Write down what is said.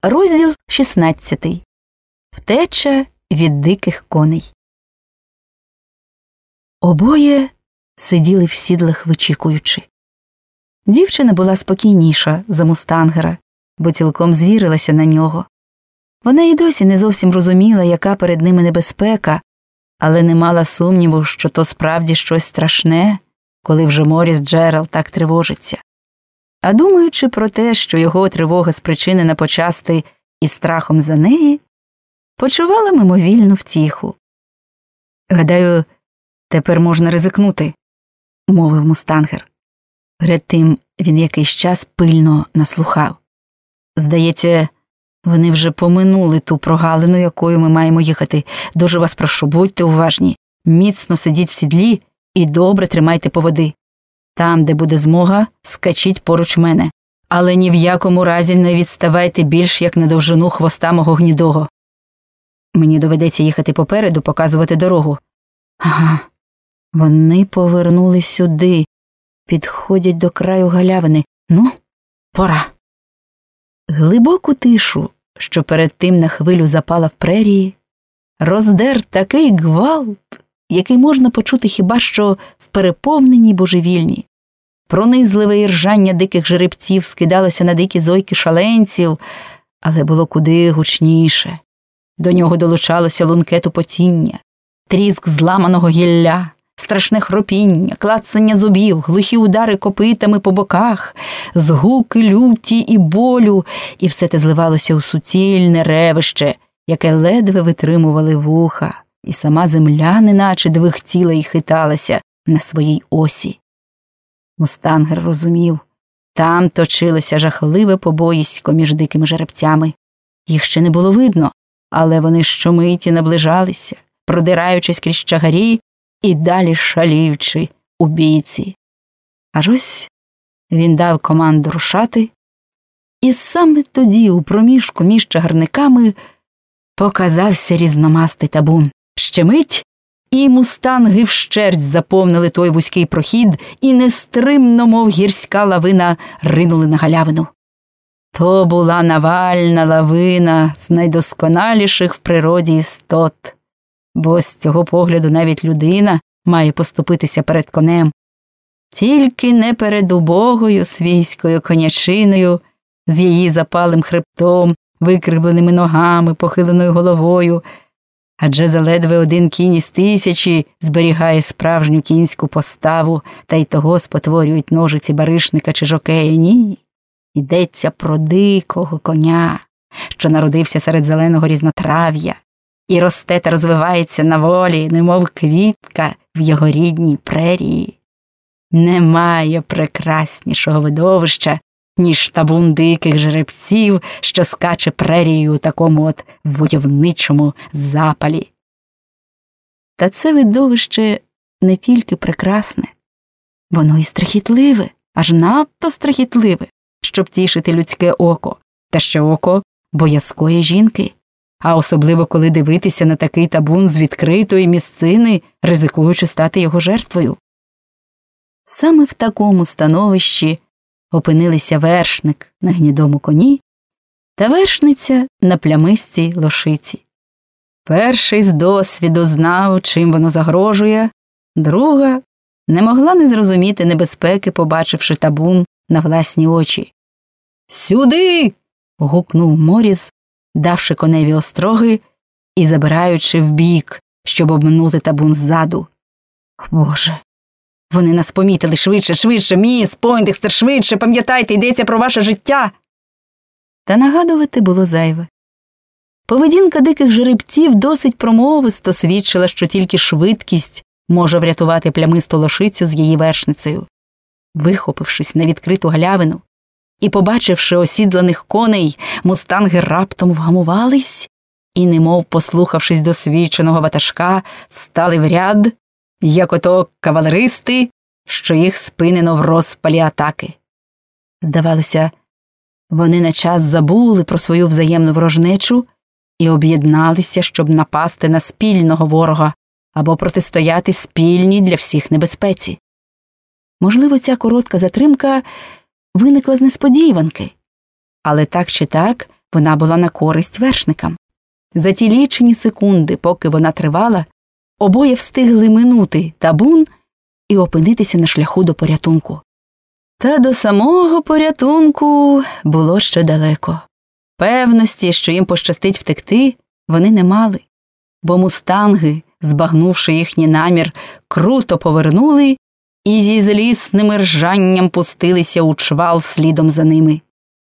Розділ 16. Втеча від диких коней. Обоє сиділи в сідлах, вичікуючи. Дівчина була спокійніша за мустангера, бо цілком звірилася на нього. Вона й досі не зовсім розуміла, яка перед ними небезпека, але не мала сумніву, що то справді щось страшне, коли вже Моріс Джеральд так тривожиться. А думаючи про те, що його тривога спричинена почасти і страхом за неї, почувала мимовільну втіху. «Гадаю, тепер можна ризикнути», – мовив мустангер. Перед тим він якийсь час пильно наслухав. «Здається, вони вже поминули ту прогалину, якою ми маємо їхати. Дуже вас прошу, будьте уважні. Міцно сидіть в сідлі і добре тримайте поводи. Там, де буде змога, скачіть поруч мене. Але ні в якому разі не відставайте більш як на довжину хвоста мого гнідого. Мені доведеться їхати попереду, показувати дорогу». Ага, вони повернули сюди, підходять до краю галявини. Ну, пора. Глибоку тишу, що перед тим на хвилю запала в прерії, роздер такий гвалт, який можна почути хіба що в переповненій божевільні. Пронизливе іржання диких жеребців скидалося на дикі зойки шаленців, але було куди гучніше. До нього долучалося лунке тупотіння, тріск зламаного гілля, страшне хропіння, клацання зубів, глухі удари копитами по боках, згуки люті і болю, і все те зливалося у суцільне ревище, яке ледве витримували вуха, і сама земля неначе двихтіла і хиталася на своїй осі. Мустангер розумів, там точилося жахливе побоїсько між дикими жеребцями. Їх ще не було видно, але вони щомиті наближалися, продираючись крізь чагарі і далі шаліючи у бійці. Аж ось він дав команду рушати, і саме тоді у проміжку між чагарниками показався різномастий табун. Ще мить, і мустанги вщерть заповнили той вузький прохід і нестримно, мов гірська лавина, ринули на галявину. То була навальна лавина з найдосконаліших в природі істот, бо з цього погляду навіть людина має поступитися перед конем. Тільки не перед убогою свійською конячиною, з її запалим хребтом, викривленими ногами, похиленою головою, адже заледве один кінь із 1000 зберігає справжню кінську поставу, та й того спотворюють ножиці баришника чи жокея. Ні, йдеться про дикого коня, що народився серед зеленого різнотрав'я і росте та розвивається на волі, немов квітка в його рідній прерії. Немає прекраснішого видовища, ніж табун диких жеребців, що скаче прерією у такому от войовничому запалі. Та це видовище не тільки прекрасне, воно і страхітливе, аж надто страхітливе, щоб тішити людське око, та ще око боязкої жінки, а особливо коли дивитися на такий табун з відкритої місцини, ризикуючи стати його жертвою. Саме в такому становищі опинилися вершник на гнідому коні та вершниця на плямистій лошиці. Перший з досвіду знав, чим воно загрожує, друга не могла не зрозуміти небезпеки, побачивши табун на власні очі. «Сюди!» – гукнув Моріс, давши коневі остроги і забираючи вбік, щоб обминути табун ззаду. «Боже! Вони нас помітили! Швидше, швидше! Міс Пойндекстер, швидше! Пам'ятайте, йдеться про ваше життя!» Та нагадувати було зайве. Поведінка диких жеребців досить промовисто свідчила, що тільки швидкість може врятувати плямисту лошицю з її вершницею. Вихопившись на відкриту галявину і побачивши осідланих коней, мустанги раптом вгамувались і, немов послухавшись досвідченого ватажка, стали в ряд, як ото кавалеристи, що їх спинено в розпалі атаки. Здавалося, вони на час забули про свою взаємну ворожнечу і об'єдналися, щоб напасти на спільного ворога або протистояти спільній для всіх небезпеці. Можливо, ця коротка затримка виникла з несподіванки, але так чи так Вона була на користь вершникам. За ті лічені секунди, поки вона тривала, обоє встигли минути табун і опинитися на шляху до порятунку. Та до самого порятунку було ще далеко. Певності, що їм пощастить втекти, вони не мали, бо мустанги, збагнувши їхній намір, круто повернули і зі злісним ржанням пустилися у чвал слідом за ними.